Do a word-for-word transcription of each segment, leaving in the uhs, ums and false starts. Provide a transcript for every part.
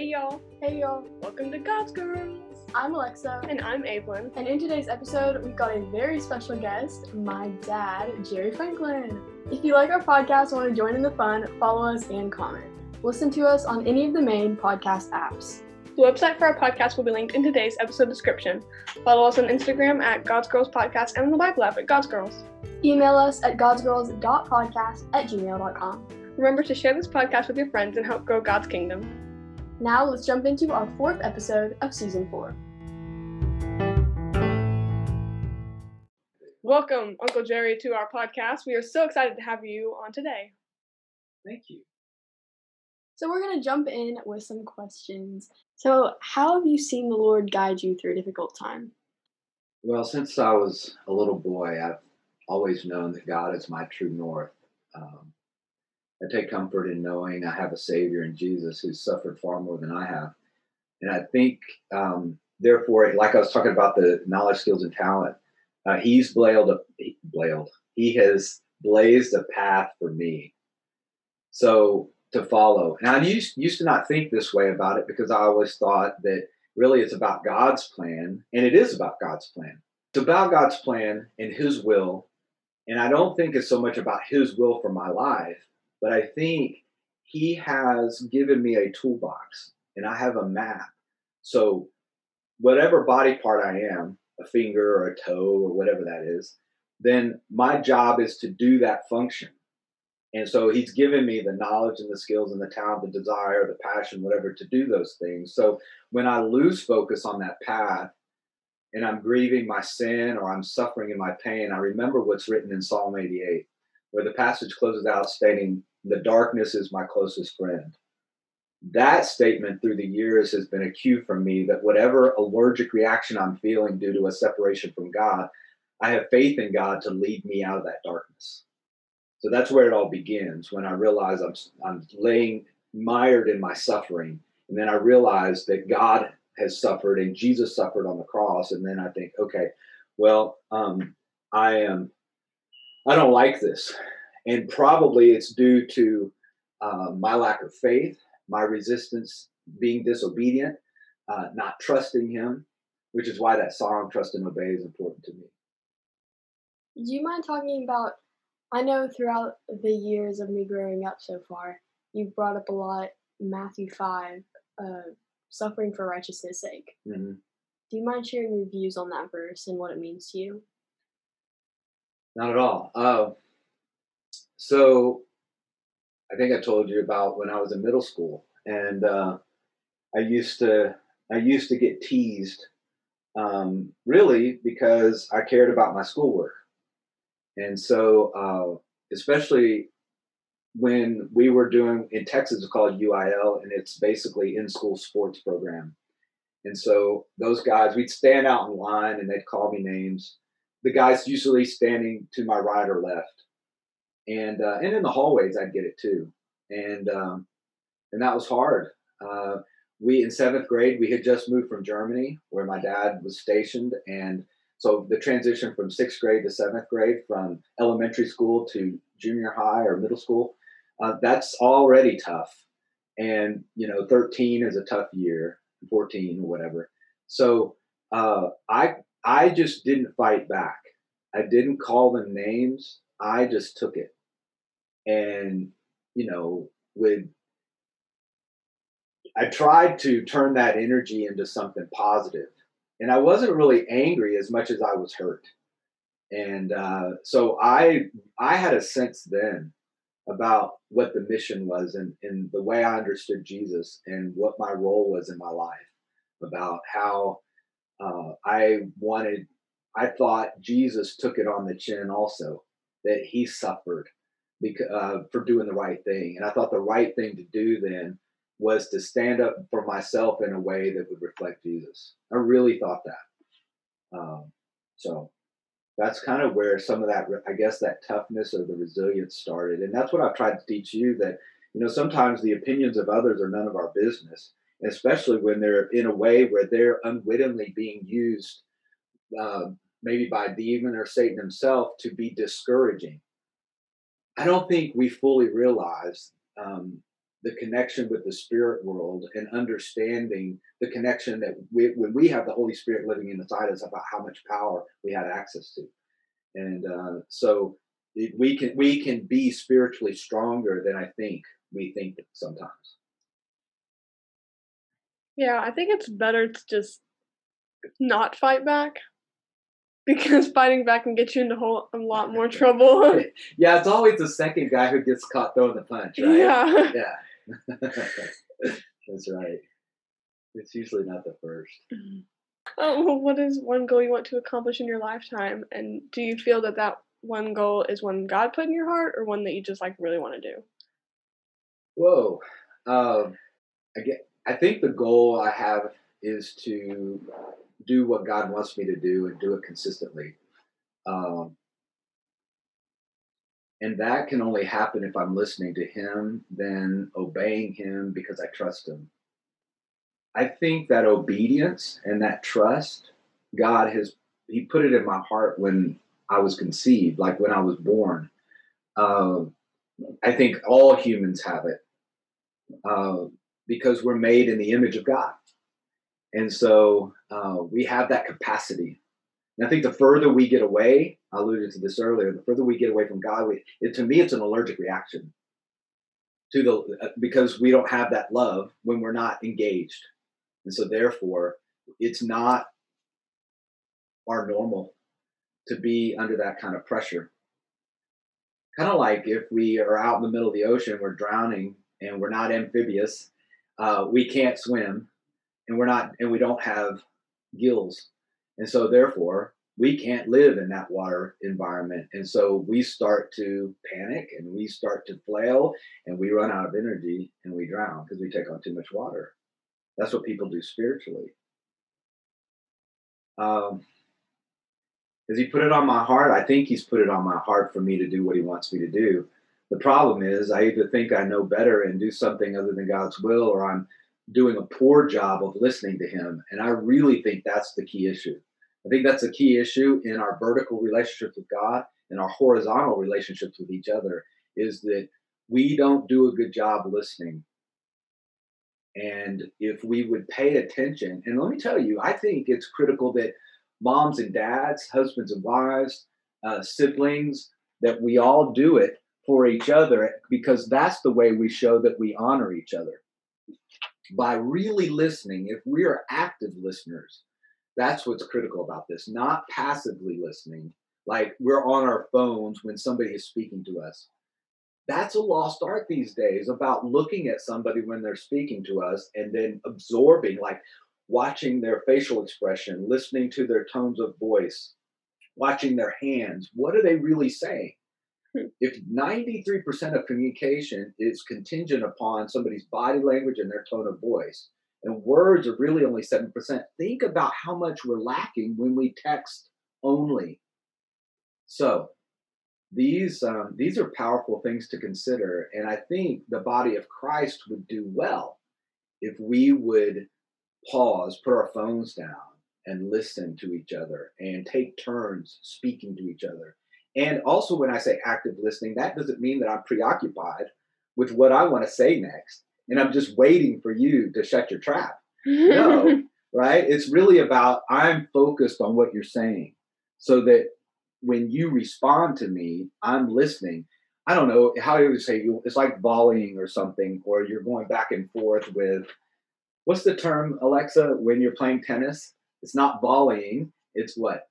Hey y'all, Hey y'all, welcome to God's Girls. I'm Alexa, And I'm Evelyn. and in today's episode, we've got a very special guest, my dad, Jerry Franklin. If you like our podcast and want to join in the fun, follow us and comment. Listen to us on any of the main podcast apps. The website for our podcast will be linked in today's episode description. Follow us on Instagram at God's Girls Podcast and on the Bible app at God's Girls. Email us at godsgirls dot podcast at gmail dot com. Remember to share this podcast with your friends and help grow God's kingdom. Now let's jump into our fourth episode of season four. Welcome, Uncle Jerry, to our podcast. We are so excited to have you on today. Thank you. So we're going to jump in with some questions. So how have you seen the Lord guide you through a difficult time? Well, since I was a little boy, I've always known that God is my true north. Um, I take comfort in knowing I have a Savior in Jesus who's suffered far more than I have. And I think, um, therefore, like I was talking about the knowledge, skills, and talent, uh, he's blazed a, blazed. He has blazed a path for me. So to follow. And I used, used to not think this way about it because I always thought that really it's about God's plan, and it is about God's plan. It's about God's plan and His will, and I don't think it's so much about His will for my life, but I think He has given me a toolbox, and I have a map. So whatever body part I am, a finger or a toe or whatever that is, then my job is to do that function. And so he's given me the knowledge and the skills and the talent, the desire, the passion, whatever, to do those things. So when I lose focus on that path and I'm grieving my sin or I'm suffering in my pain, I remember what's written in Psalm eighty-eight, where the passage closes out stating, "The darkness is my closest friend." That statement through the years has been a cue for me that whatever allergic reaction I'm feeling due to a separation from God, I have faith in God to lead me out of that darkness. So that's where it all begins, when I realize I'm I'm laying mired in my suffering. And then I realize that God has suffered and Jesus suffered on the cross. And then I think, okay, well, um, I am, I don't like this. And probably it's due to uh, my lack of faith, my resistance, being disobedient, uh, not trusting Him, which is why that song, Trust and Obey, is important to me. Do you mind talking about, I know throughout the years of me growing up so far, you've brought up a lot Matthew five, uh, suffering for righteousness' sake. Mm-hmm. Do you mind sharing your views on that verse and what it means to you? Not at all. Uh, so I think I told you about when I was in middle school, and uh, I used to I used to get teased, um, really because I cared about my schoolwork. And so, uh, especially when we were doing, in Texas, it's called U I L, and it's basically in-school sports program. And so those guys, we'd stand out in line, and they'd call me names. The guys usually standing to my right or left, and uh, and in the hallways, I'd get it too. And um, and that was hard. Uh, we in seventh grade, we had just moved from Germany, where my dad was stationed, and so the transition from sixth grade to seventh grade, from elementary school to junior high or middle school, uh, that's already tough. And, you know, thirteen is a tough year, fourteen or whatever. So uh, I I just didn't fight back. I didn't call them names. I just took it. And, you know, with I tried to turn that energy into something positive. And I wasn't really angry as much as I was hurt. And uh, so I I had a sense then about what the mission was, and, and the way I understood Jesus and what my role was in my life, about how uh, I wanted, I thought Jesus took it on the chin also, that He suffered because, uh, for doing the right thing. And I thought the right thing to do then was to stand up for myself in a way that would reflect Jesus. I really thought that. Um, so that's kind of where some of that, I guess, that toughness or the resilience started. And that's what I've tried to teach you, that, you know, sometimes the opinions of others are none of our business, especially when they're in a way where they're unwittingly being used, uh, maybe by a demon or Satan himself, to be discouraging. I don't think we fully realize um, the connection with the spirit world and understanding the connection that we, when we have the Holy Spirit living inside us, about how much power we had access to. And uh, so it, we can we can be spiritually stronger than I think we think sometimes. Yeah, I think it's better to just not fight back, because fighting back can get you into whole, a lot more trouble. Yeah, it's always the second guy who gets caught throwing the punch, right? Yeah. Yeah. That's right. It's usually not the first. Oh, well, what is one goal you want to accomplish in your lifetime? And do you feel that that one goal is one God put in your heart, or one that you just like really want to do? Whoa. Um, I get. I think the goal I have is to do what God wants me to do and do it consistently. Um, and that can only happen if I'm listening to Him, then obeying Him because I trust Him. I think that obedience and that trust, God has, He put it in my heart when I was conceived, like when I was born. Uh, I think all humans have it uh, because we're made in the image of God. And so uh, we have that capacity. And I think the further we get away, I alluded to this earlier, the further we get away from God, we, it, to me, it's an allergic reaction to the uh, because we don't have that love when we're not engaged. And so therefore, it's not our normal to be under that kind of pressure. Kind of like if we are out in the middle of the ocean, we're drowning and we're not amphibious, uh, we can't swim, and we're not, and we don't have gills. And so therefore, we can't live in that water environment. And so we start to panic and we start to flail and we run out of energy and we drown because we take on too much water. That's what people do spiritually. Um, has He put it on my heart? I think He's put it on my heart for me to do what He wants me to do. The problem is I either think I know better and do something other than God's will, or I'm doing a poor job of listening to Him. And I really think that's the key issue. I think that's a key issue in our vertical relationships with God and our horizontal relationships with each other, is that we don't do a good job listening. And if we would pay attention, and let me tell you, I think it's critical that moms and dads, husbands and wives, uh, siblings, that we all do it for each other, because that's the way we show that we honor each other. By really listening, if we are active listeners, that's what's critical about this, not passively listening, like we're on our phones when somebody is speaking to us. That's a lost art these days, about looking at somebody when they're speaking to us and then absorbing, like watching their facial expression, listening to their tones of voice, watching their hands. What are they really saying? If ninety-three percent of communication is contingent upon somebody's body language and their tone of voice, and words are really only seven percent, think about how much we're lacking when we text only. So these um, these are powerful things to consider, and I think the body of Christ would do well if we would pause, put our phones down, and listen to each other and take turns speaking to each other. And also, when I say active listening, that doesn't mean that I'm preoccupied with what I want to say next and I'm just waiting for you to shut your trap. No, right? It's really about, I'm focused on what you're saying, so that when you respond to me, I'm listening. I don't know how you would say, it's like volleying or something, or you're going back and forth with, what's the term, Alexa, when you're playing tennis? It's not volleying, it's what?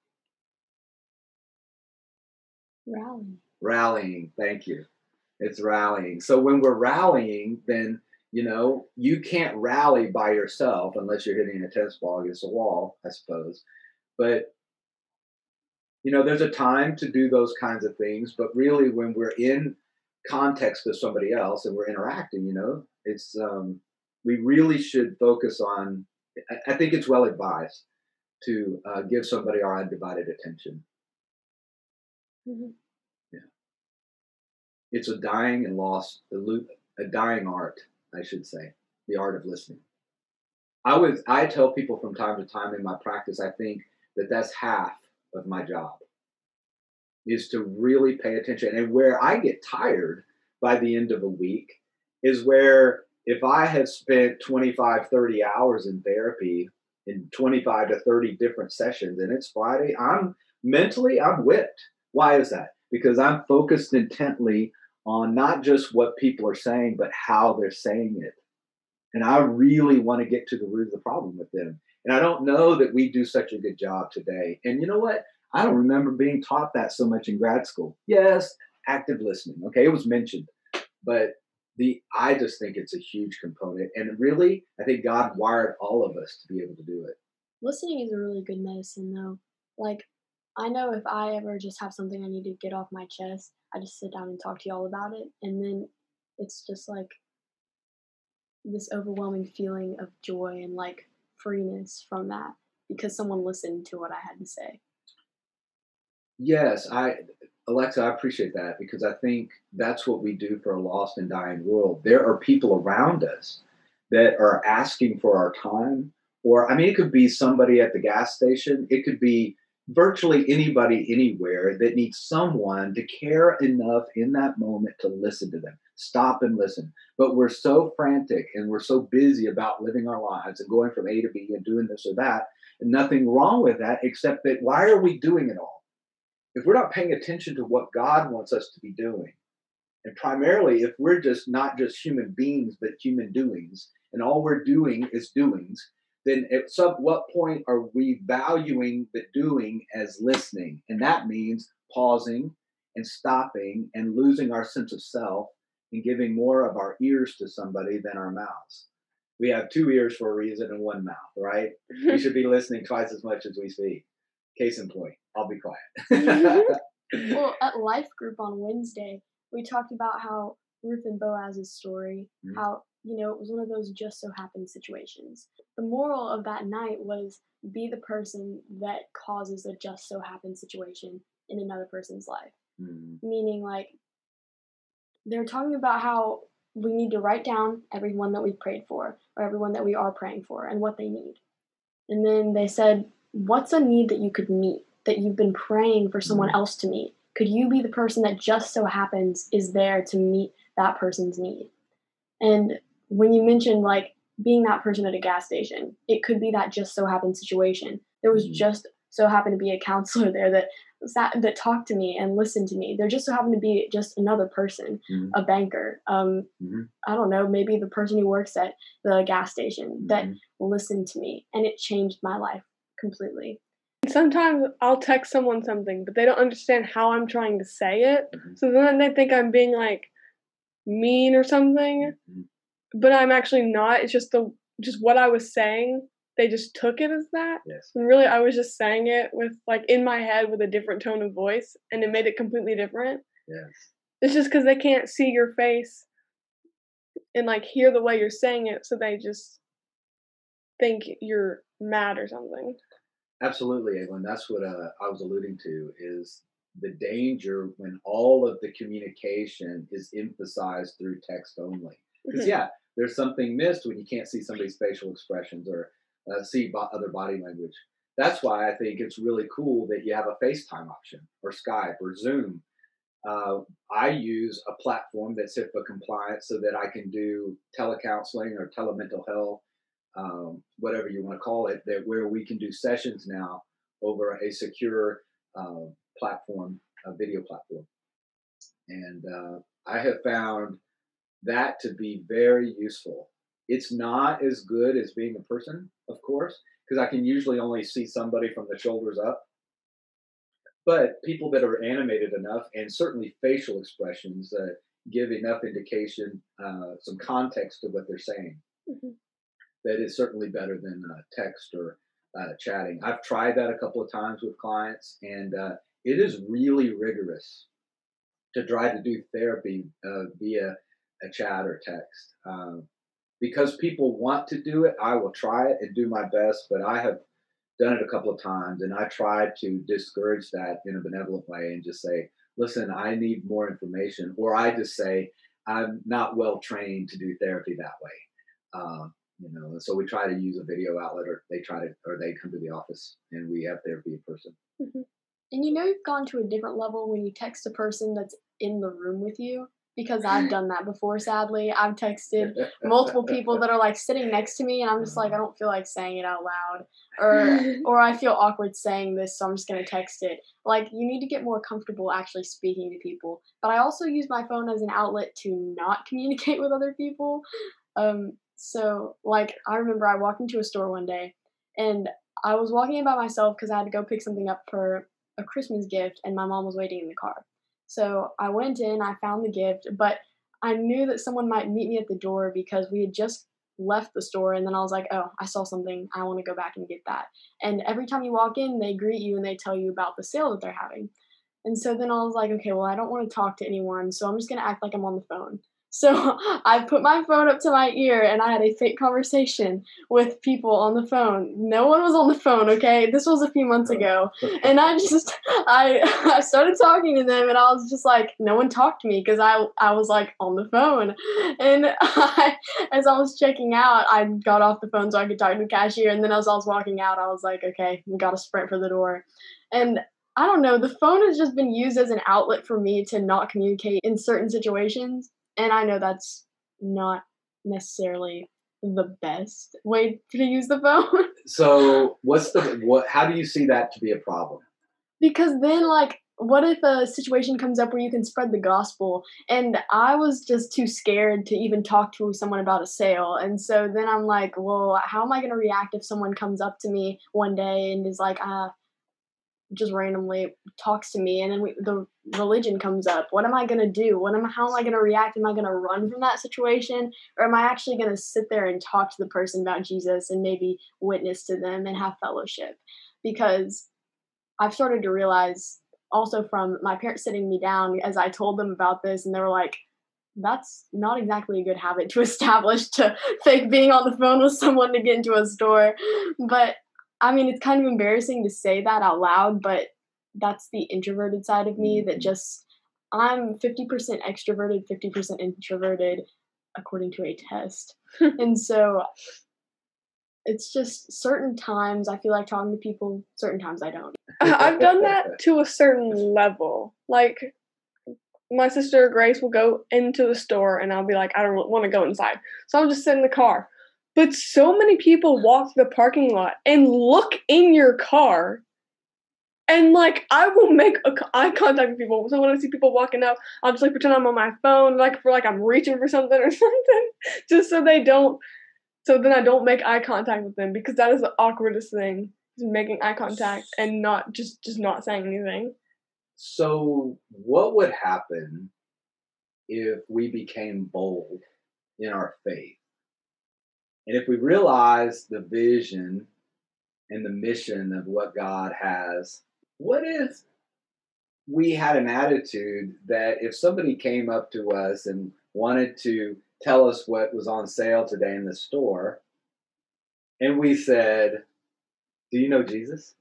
Rallying. Rallying, thank you. It's rallying. So when we're rallying, then, you know, you can't rally by yourself unless you're hitting a tennis ball against a wall, I suppose. But, you know, there's a time to do those kinds of things. But really, when we're in context of somebody else and we're interacting, you know, it's, um, we really should focus on, I, I think it's well advised to uh, give somebody our undivided attention. Mm-hmm. Yeah. It's a dying and lost, a dying art, I should say, the art of listening. I was, I tell people from time to time in my practice, I think that that's half of my job, is to really pay attention. And where I get tired by the end of a week is where if I have spent twenty-five, thirty hours in therapy in twenty-five to thirty different sessions and it's Friday, I'm mentally, I'm whipped. Why is that? Because I'm focused intently on not just what people are saying, but how they're saying it. And I really want to get to the root of the problem with them. And I don't know that we do such a good job today. And you know what? I don't remember being taught that so much in grad school. Yes, active listening. Okay, it was mentioned. But the I just think it's a huge component. And really, I think God wired all of us to be able to do it. Listening is a really good medicine, though. Like, I know if I ever just have something I need to get off my chest, I just sit down and talk to y'all about it. And then it's just like this overwhelming feeling of joy and like freeness from that because someone listened to what I had to say. Yes, I Alexa, I appreciate that because I think that's what we do for a lost and dying world. There are people around us that are asking for our time, or I mean, it could be somebody at the gas station, it could be virtually anybody anywhere that needs someone to care enough in that moment to listen to them. Stop and listen. But we're so frantic and we're so busy about living our lives and going from A to B and doing this or that, and nothing wrong with that, except that why are we doing it all? If we're not paying attention to what God wants us to be doing, and primarily if we're just not just human beings, but human doings, and all we're doing is doings, then at some what point are we valuing the doing as listening? And that means pausing and stopping and losing our sense of self and giving more of our ears to somebody than our mouths. We have two ears for a reason and one mouth, right? We should be listening twice as much as we speak. Case in point, I'll be quiet. Well, at Life Group on Wednesday, we talked about how Ruth and Boaz's story, Mhm. how, you know, it was one of those just so happened situations. The moral of that night was be the person that causes a just so happened situation in another person's life. Mhm. Meaning, like, they're talking about how we need to write down everyone that we prayed for or everyone that we are praying for and what they need. And then they said, what's a need that you could meet that you've been praying for someone Mhm. else to meet? Could you be the person that just so happens is there to meet that person's need? And when you mentioned like being that person at a gas station, it could be that just so happened situation. There was Mhm. just so happened to be a counselor there that sat, that talked to me and listened to me. There just so happened to be just another person, Mhm. a banker. Um, Mhm. I don't know, maybe the person who works at the gas station that Mhm. listened to me, and it changed my life completely. Sometimes I'll text someone something, but they don't understand how I'm trying to say it. Mhm. So then they think I'm being like mean or something, Mhm. but I'm actually not. It's just the just what I was saying. They just took it as that. Yes. And really I was just saying it with like in my head with a different tone of voice and it made it completely different. Yes. It's just cuz they can't see your face and like hear the way you're saying it, so they just think you're mad or something. Absolutely, Evelyn. That's what uh, I was alluding to is the danger when all of the communication is emphasized through text only. Because Mhm. yeah, there's something missed when you can't see somebody's facial expressions or uh, see bo- other body language. That's why I think it's really cool that you have a FaceTime option or Skype or Zoom. Uh, I use a platform that's HIPAA compliant so that I can do telecounseling or telemental health, um, whatever you want to call it, that where we can do sessions now over a secure uh, platform, a video platform. And uh, I have found that to be very useful. It's not as good as being a person, of course, because I can usually only see somebody from the shoulders up. But people that are animated enough, and certainly facial expressions that give enough indication, uh, some context to what they're saying, Mhm. that is certainly better than uh, text or uh, chatting. I've tried that a couple of times with clients, and uh, it is really rigorous to try to do therapy uh, via a chat or text. Um, because people want to do it, I will try it and do my best, but I have done it a couple of times and I tried to discourage that in a benevolent way and just say, listen, I need more information. Or I just say, I'm not well trained to do therapy that way. Um, you know, so we try to use a video outlet or they try to, or they come to the office and we have therapy in person. Mhm. And you know you've gone to a different level when you text a person that's in the room with you because I've done that before, sadly. I've texted multiple people that are like sitting next to me, and I'm just like, I don't feel like saying it out loud. Or or I feel awkward saying this, so I'm just gonna text it. Like, you need to get more comfortable actually speaking to people. But I also use my phone as an outlet to not communicate with other people. Um, so like I remember I walked into a store one day, and I was walking in by myself because I had to go pick something up for a Christmas gift, and my mom was waiting in the car. So I went in, I found the gift, but I knew that someone might meet me at the door because we had just left the store, and then I was like, oh, I saw something, I want to go back and get that. And every time you walk in, they greet you and they tell you about the sale that they're having. And so then I was like, okay, well, I don't want to talk to anyone, so I'm just going to act like I'm on the phone. So I put my phone up to my ear and I had a fake conversation with people on the phone. No one was on the phone, okay? This was a few months ago. And I just, I I started talking to them, and I was just like, no one talked to me because I, I was like on the phone. And I, as I was checking out, I got off the phone so I could talk to the cashier. And then as I was walking out, I was like, okay, we got to sprint for the door. And I don't know, the phone has just been used as an outlet for me to not communicate in certain situations. And I know that's not necessarily the best way to use the phone. So what's the what? How do you see that to be a problem? Because then, like, what if a situation comes up where you can spread the gospel? And I was just too scared to even talk to someone about a sale. And so then I'm like, well, how am I going to react if someone comes up to me one day and is like, ah, uh, just randomly talks to me, and then we, the religion comes up? What am I going to do? What am how am I going to react? Am I going to run from that situation, or am I actually going to sit there and talk to the person about Jesus and maybe witness to them and have fellowship? Because I've started to realize also from my parents sitting me down as I told them about this, and they were like, that's not exactly a good habit to establish, to fake being on the phone with someone to get into a store. But I mean, it's kind of embarrassing to say that out loud, but that's the introverted side of me that just, I'm fifty percent extroverted, fifty percent introverted, according to a test. And so it's just certain times I feel like talking to people, certain times I don't. I've done that to a certain level. Like, my sister Grace will go into the store, and I'll be like, I don't want to go inside. So I'll just sit in the car. But so many people walk the parking lot and look in your car, and like I will make a, eye contact with people. So when I see people walking up, I'll just like pretend I'm on my phone, like for like I'm reaching for something or something, just so they don't. So then I don't make eye contact with them, because that is the awkwardest thing, is making eye contact and not just just not saying anything. So what would happen if we became bold in our faith? And if we realize the vision and the mission of what God has, what if we had an attitude that if somebody came up to us and wanted to tell us what was on sale today in the store, and we said, do you know Jesus?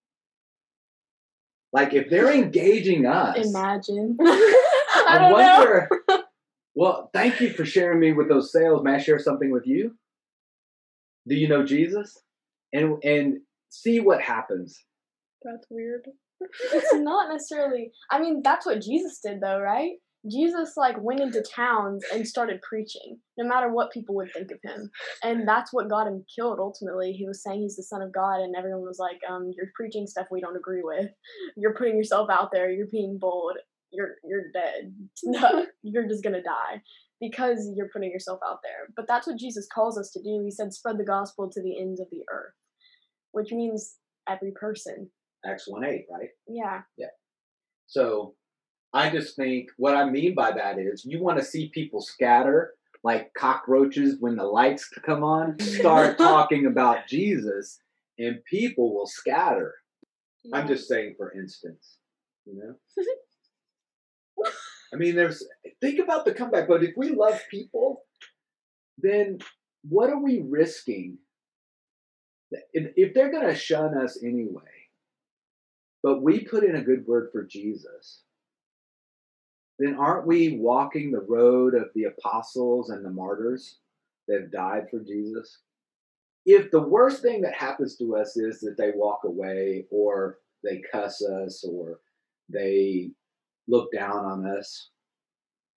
Like, if they're engaging us. Imagine. I, I don't wonder, know. Well, thank you for sharing me with those sales. May I share something with you? Do you know Jesus? And and see what happens. That's weird. It's not necessarily, I mean, that's what Jesus did though, right? Jesus like went into towns and started preaching, no matter what people would think of him. And that's what got him killed ultimately. He was saying he's the Son of God, and everyone was like, um, you're preaching stuff we don't agree with. You're putting yourself out there, you're being bold, you're you're dead. You're just gonna die because you're putting yourself out there. But that's what Jesus calls us to do. He said, spread the gospel to the ends of the earth, which means every person. Acts one eight, right? Yeah. Yeah. So I just think what I mean by that is you want to see people scatter like cockroaches when the lights come on. Start talking about Jesus and people will scatter. Yeah. I'm just saying, for instance, you know? I mean, there's, think about the comeback, but if we love people, then what are we risking? If, if they're going to shun us anyway, but we put in a good word for Jesus, then aren't we walking the road of the apostles and the martyrs that have died for Jesus? If the worst thing that happens to us is that they walk away, or they cuss us, or they look down on us,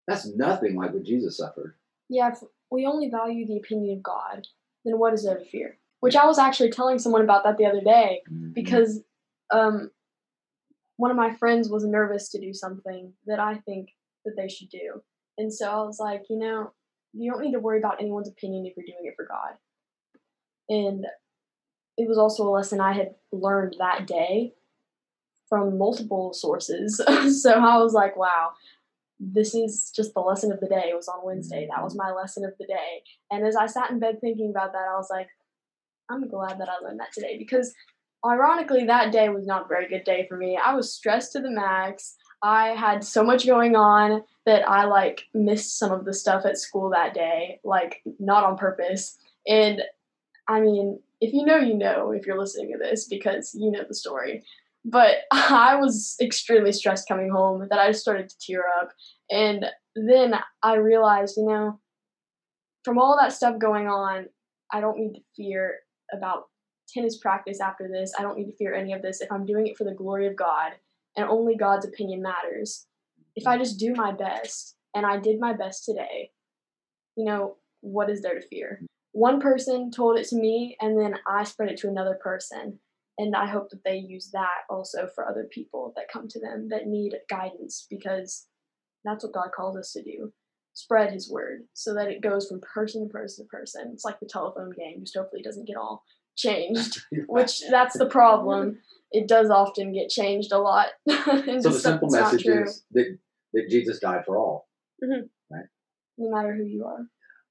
That's nothing like what Jesus suffered. Yeah, if we only value the opinion of God, then what is there to fear? Which I was actually telling someone about that the other day, Mm-hmm. because um, one of my friends was nervous to do something that I think that they should do. And so I was like, you know, you don't need to worry about anyone's opinion if you're doing it for God. And it was also a lesson I had learned that day from multiple sources. So I was like, wow, this is just the lesson of the day. It was on Wednesday. That was my lesson of the day. And as I sat in bed thinking about that, I was like, I'm glad that I learned that today, because ironically, that day was not a very good day for me. I was stressed to the max. I had so much going on that I like missed some of the stuff at school that day, like not on purpose. And I mean, if you know, you know, if you're listening to this, because you know the story. But I was extremely stressed coming home that I just started to tear up. And then I realized, you know, from all that stuff going on, I don't need to fear about tennis practice after this. I don't need to fear any of this if I'm doing it for the glory of God, and only God's opinion matters. If I just do my best, and I did my best today, you know, what is there to fear? One person told it to me, and then I spread it to another person. And I hope that they use that also for other people that come to them that need guidance, because that's what God calls us to do. Spread his word so that it goes from person to person to person. It's like the telephone game, just hopefully it doesn't get all changed, which that's the problem. It does often get changed a lot. So the simple message is that, that Jesus died for all. Mm-hmm. Right? No matter who you are.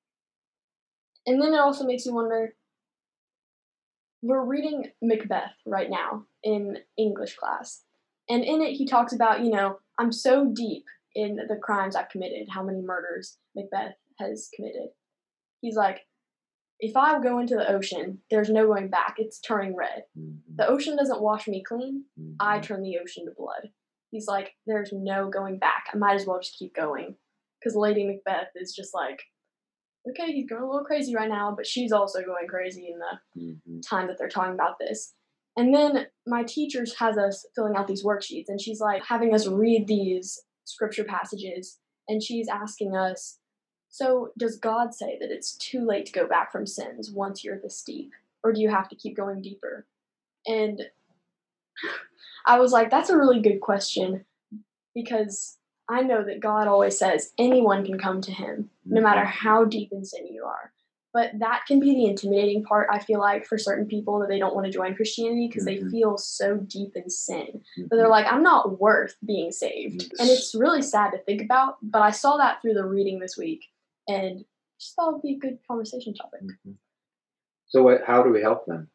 And then it also makes you wonder, we're reading Macbeth right now in English class. And in it, he talks about, you know, I'm so deep in the crimes I've committed, how many murders Macbeth has committed. He's like, if I go into the ocean, there's no going back. It's turning red. Mm-hmm. The ocean doesn't wash me clean. Mm-hmm. I turn the ocean to blood. He's like, there's no going back. I might as well just keep going. Because Lady Macbeth is just like, okay, he's going a little crazy right now, but she's also going crazy in the mm-hmm. time that they're talking about this. And then my teacher has us filling out these worksheets, and she's like having us read these scripture passages, and she's asking us, so does God say that it's too late to go back from sins once you're this deep, or do you have to keep going deeper? And I was like, that's a really good question, because I know that God always says anyone can come to him, no matter how deep in sin you are. But that can be the intimidating part, I feel like, for certain people, that they don't want to join Christianity because mm-hmm. they feel so deep in sin. Mm-hmm. But they're like, I'm not worth being saved. Mm-hmm. And it's really sad to think about, but I saw that through the reading this week, and just thought it would be a good conversation topic. Mm-hmm. So what, how do we help them?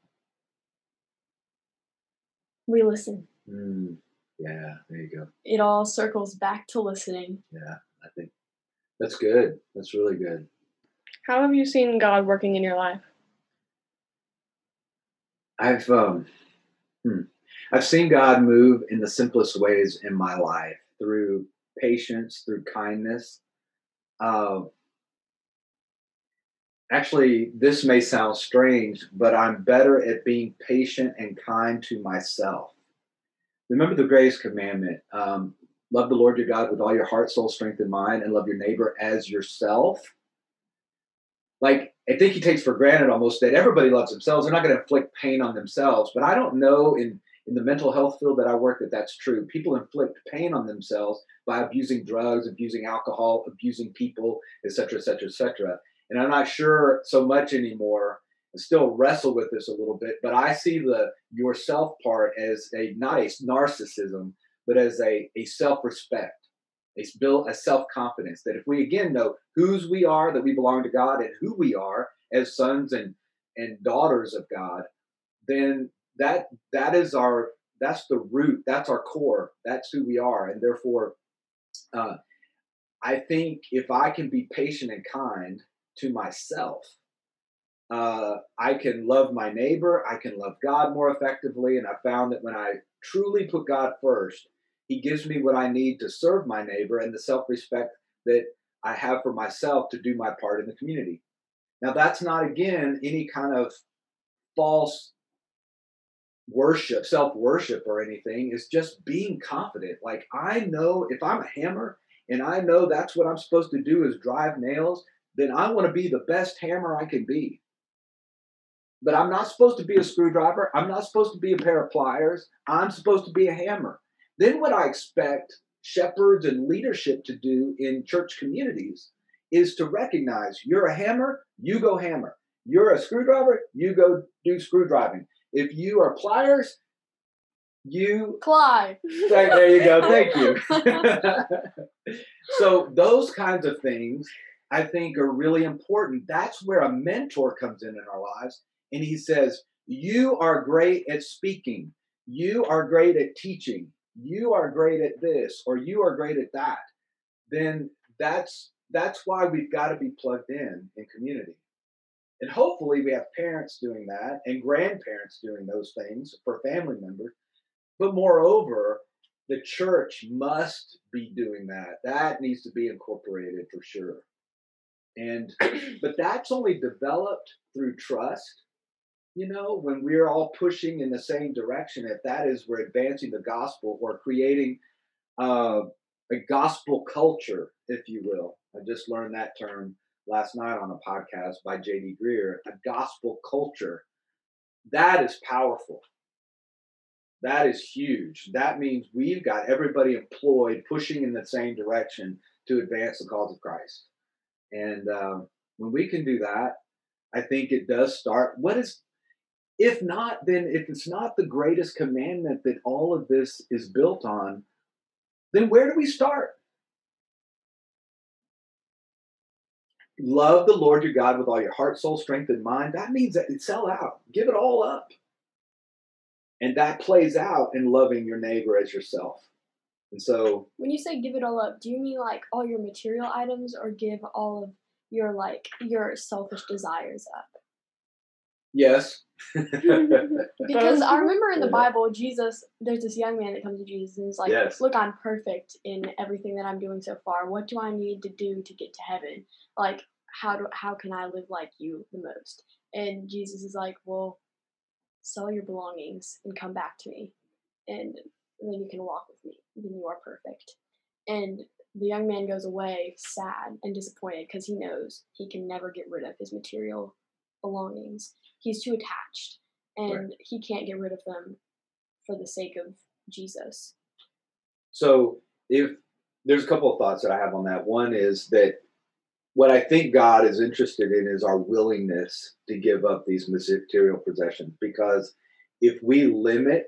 We listen. Mm. Yeah, there you go. It all circles back to listening. Yeah, I think that's good. That's really good. How have you seen God working in your life? I've um, hmm, I've seen God move in the simplest ways in my life, through patience, through kindness. Uh, actually, this may sound strange, but I'm better at being patient and kind to myself. Remember the greatest commandment, um, love the Lord your God with all your heart, soul, strength, and mind, and love your neighbor as yourself. Like, I think he takes for granted almost that everybody loves themselves. They're not going to inflict pain on themselves. But I don't know in, in the mental health field that I work that that's true. People inflict pain on themselves by abusing drugs, abusing alcohol, abusing people, et cetera, et cetera, et cetera. And I'm not sure so much anymore. I still wrestle with this a little bit, but I see the yourself part as a not a narcissism, but as a, a self-respect. It's built a self-confidence that if we again know whose we are, that we belong to God, and who we are as sons and, and daughters of God, then that that is our that's the root, that's our core, that's who we are. And therefore, uh, I think if I can be patient and kind to myself, uh, I can love my neighbor, I can love God more effectively. And I found that when I truly put God first, he gives me what I need to serve my neighbor and the self-respect that I have for myself to do my part in the community. Now, that's not, again, any kind of false worship, self-worship or anything. It's just being confident. Like, I know if I'm a hammer and I know that's what I'm supposed to do is drive nails, then I want to be the best hammer I can be. But I'm not supposed to be a screwdriver. I'm not supposed to be a pair of pliers. I'm supposed to be a hammer. Then what I expect shepherds and leadership to do in church communities is to recognize you're a hammer, you go hammer. You're a screwdriver, you go do screwdriving. If you are pliers, you Clyde. Right, there you go. Thank you. So those kinds of things I think are really important. That's where a mentor comes in in our lives. And he says, you are great at speaking. You are great at teaching. You are great at this, or you are great at that. Then that's that's why we've got to be plugged in in community. And hopefully we have parents doing that and grandparents doing those things for family members. But moreover, the church must be doing that. That needs to be incorporated for sure. And but that's only developed through trust. You know, when we're all pushing in the same direction, if that is we're advancing the gospel or creating uh, a gospel culture, if you will. I just learned that term last night on a podcast by J D Greer. A gospel culture. That is powerful. That is huge. That means we've got everybody employed, pushing in the same direction to advance the cause of Christ. And um, when we can do that, I think it does start. What is, if not, then if it's not the greatest commandment that all of this is built on, then where do we start? Love the Lord your God with all your heart, soul, strength, and mind. That means that you sell out. Give it all up. And that plays out in loving your neighbor as yourself. And so, when you say give it all up, do you mean like all your material items, or give all of your like your selfish desires up? Yes. Because I remember in the Bible, Jesus, there's this young man that comes to Jesus and is like, yes. look, I'm perfect in everything that I'm doing so far. What do I need to do to get to heaven? Like, how do how can I live like you the most? And Jesus is like, well, sell your belongings and come back to me, and then you can walk with me. Then you are perfect. And the young man goes away sad and disappointed because he knows he can never get rid of his material belongings. He's too attached, and right. he can't get rid of them for the sake of Jesus. So if there's a couple of thoughts that I have on that. One is that what I think God is interested in is our willingness to give up these material possessions. Because if we limit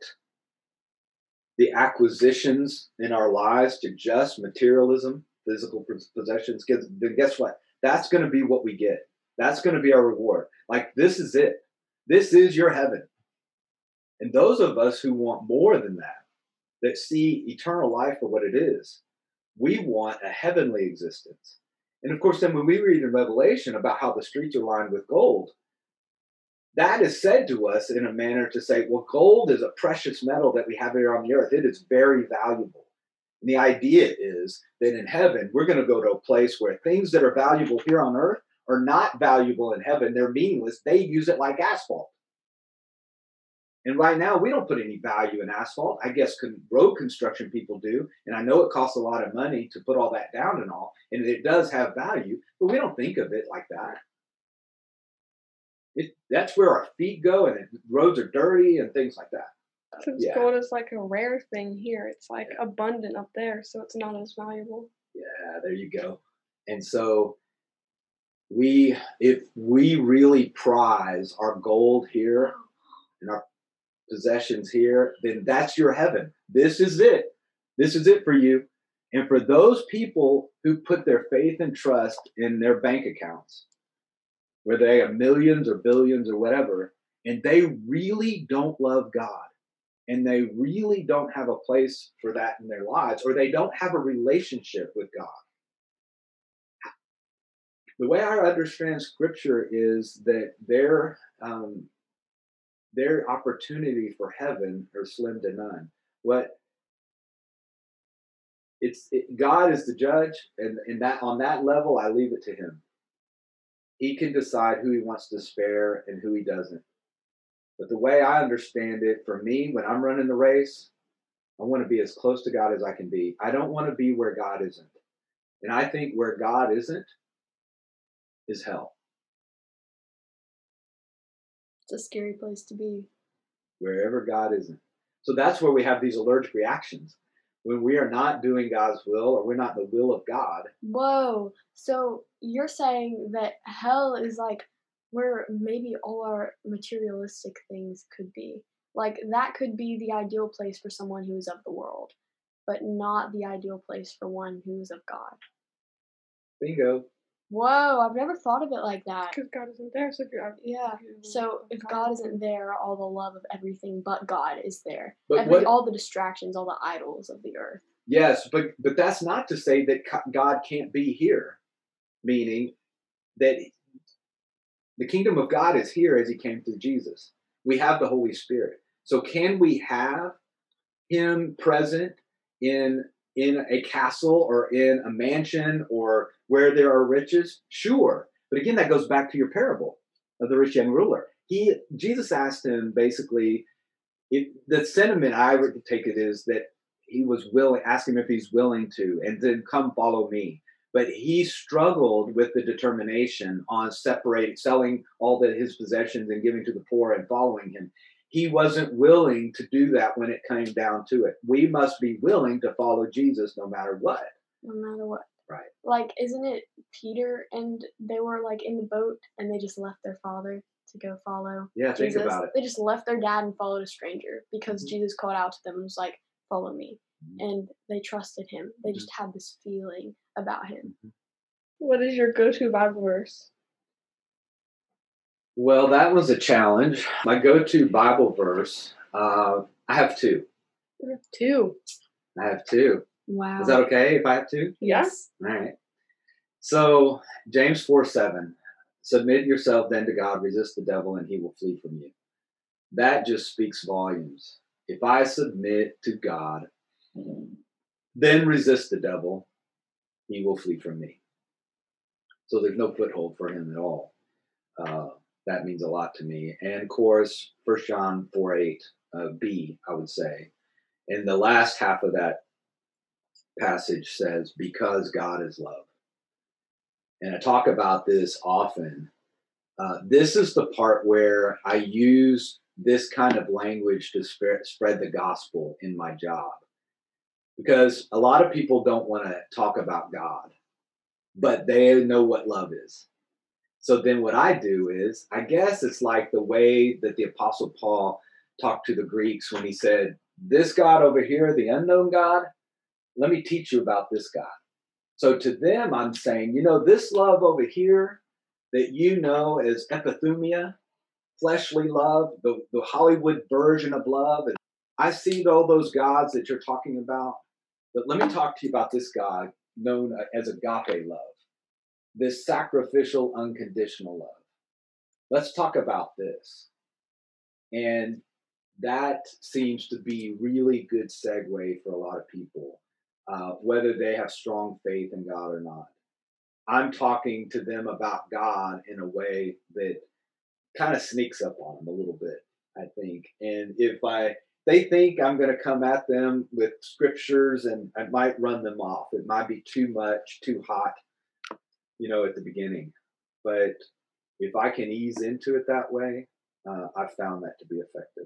the acquisitions in our lives to just materialism, physical possessions, then guess what? That's going to be what we get. That's going to be our reward. Like, this is it. This is your heaven. And those of us who want more than that, that see eternal life for what it is, we want a heavenly existence. And of course, then when we read in Revelation about how the streets are lined with gold, that is said to us in a manner to say, well, gold is a precious metal that we have here on the earth. It is very valuable. And the idea is that in heaven, we're going to go to a place where things that are valuable here on earth are not valuable in heaven. They're meaningless. They use it like asphalt. And right now, we don't put any value in asphalt. I guess con- road construction people do. And I know it costs a lot of money to put all that down and all. And it does have value, but we don't think of it like that. It, that's where our feet go, and the roads are dirty and things like that. Since yeah. gold is like a rare thing here, it's like yeah. abundant up there, so it's not as valuable. Yeah, there you go. And so we, if we really prize our gold here and our possessions here, then that's your heaven. This is it. This is it for you. And for those people who put their faith and trust in their bank accounts, where they have millions or billions or whatever, and they really don't love God, and they really don't have a place for that in their lives, or they don't have a relationship with God. The way I understand Scripture is that their um, their opportunity for heaven are slim to none. What it's it, God is the judge, and, and that on that level, I leave it to Him. He can decide who He wants to spare and who He doesn't. But the way I understand it, for me, when I'm running the race, I want to be as close to God as I can be. I don't want to be where God isn't. And I think where God isn't is hell. It's a scary place to be. Wherever God isn't. So that's where we have these allergic reactions. When we are not doing God's will, or we're not in the will of God. Whoa. So you're saying that hell is like where maybe all our materialistic things could be. Like that could be the ideal place for someone who is of the world, but not the ideal place for one who is of God. Bingo. Whoa, I've never thought of it like that. Because God isn't there, so if you're Yeah. So if God isn't there, all the love of everything but God is there. But Every, what- all the distractions, all the idols of the earth. Yes, but but that's not to say that God can't be here. Meaning that the kingdom of God is here as he came through Jesus. We have the Holy Spirit. So can we have him present in in a castle or in a mansion or where there are riches? Sure. But again, that goes back to your parable of the rich young ruler. He Jesus asked him basically, it, the sentiment I would take it is that he was willing, ask him if he's willing to, and then come follow me. But he struggled with the determination on separating, selling all the, his possessions and giving to the poor and following him. He wasn't willing to do that when it came down to it. We must be willing to follow Jesus no matter what. No matter what. Right. Like, isn't it Peter and they were like in the boat and they just left their father to go follow Yeah, Jesus? think about it. They just left their dad and followed a stranger because Mm-hmm. Jesus called out to them and was like, follow me. Mm-hmm. And they trusted him. They Mm-hmm. just had this feeling about him. What is your go-to Bible verse? Well, that was a challenge. My go-to Bible verse, uh, I have two. Two. I have two. Wow. Is that okay if I have two? Yes. All right. So James four seven, submit yourself then to God, resist the devil, and he will flee from you. That just speaks volumes. If I submit to God, then resist the devil, he will flee from me. So there's no foothold for him at all. Uh, that means a lot to me. And of course, First John four eight, uh, B, I would say. And the last half of that passage says, because God is love. And I talk about this often. Uh, this is the part where I use this kind of language to spread, spread the gospel in my job. Because a lot of people don't want to talk about God, but they know what love is. So then what I do is, I guess it's like the way that the Apostle Paul talked to the Greeks when he said, this God over here, the unknown God, let me teach you about this God. So to them, I'm saying, you know, this love over here that you know as epithumia, fleshly love, the, the Hollywood version of love. And I see all those gods that you're talking about, but let me talk to you about this God known as agape love, this sacrificial, unconditional love. Let's talk about this. And that seems to be really good segue for a lot of people, uh, whether they have strong faith in God or not. I'm talking to them about God in a way that kind of sneaks up on them a little bit, I think. And if I they think I'm going to come at them with scriptures, and I might run them off. It might be too much, too hot, you know, at the beginning. But if I can ease into it that way, uh, I've found that to be effective.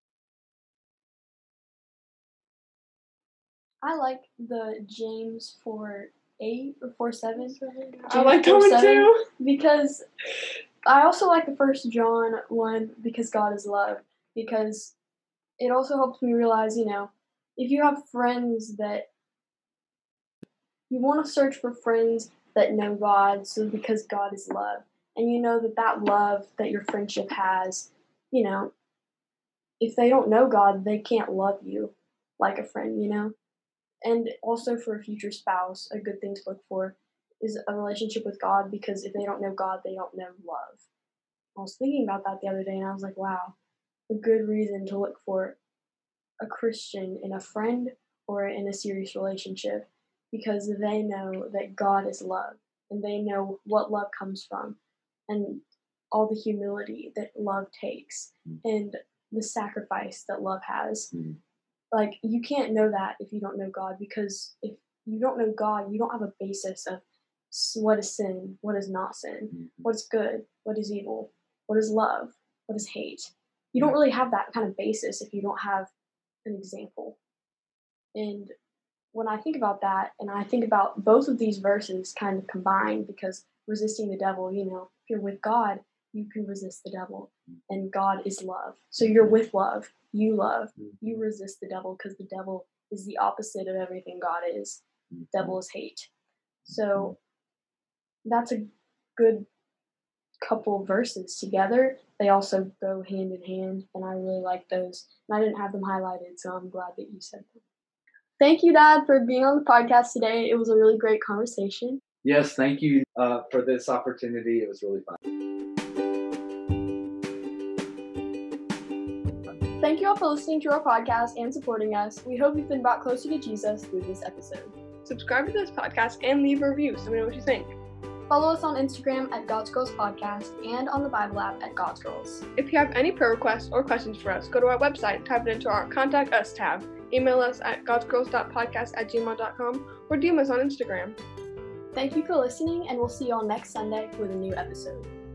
I like the James four eight or four seven. I like that one too. Because I also like the First John one because God is love. Because it also helps me realize, you know, if you have friends that you want to search for friends that know God, so because God is love, and you know that that love that your friendship has, you know, if they don't know God, they can't love you like a friend, you know. And also for a future spouse, a good thing to look for is a relationship with God, because if they don't know God, they don't know love. I was thinking about that the other day, and I was like, wow, a good reason to look for a Christian in a friend or in a serious relationship, because they know that God is love, and they know what love comes from, and all the humility that love takes, and the sacrifice that love has. Mm. Like, you can't know that if you don't know God, because if you don't know God, you don't have a basis of what is sin, what is not sin, Mhm. what is good, what is evil, what is love, what is hate. You don't really have that kind of basis if you don't have an example. And when I think about that, and I think about both of these verses kind of combined, because resisting the devil, you know, if you're with God, you can resist the devil, and God is love. So you're with love, you love, you resist the devil, because the devil is the opposite of everything God is. Devil is hate. So that's a good couple verses together. They also go hand in hand, and I really like those. And I didn't have them highlighted, so I'm glad that you said them. Thank you, Dad, for being on the podcast today. It was a really great conversation. Yes, thank you uh, for this opportunity. It was really fun. Thank you all for listening to our podcast and supporting us. We hope you've been brought closer to Jesus through this episode. Subscribe to this podcast and leave a review so we know what you think. Follow us on Instagram at God's Girls Podcast and on the Bible app at God's Girls. If you have any prayer requests or questions for us, go to our website, type it into our Contact Us tab, email us at godsgirls dot podcast at gmail dot com, or D M us on Instagram. Thank you for listening, and we'll see you all next Sunday with a new episode.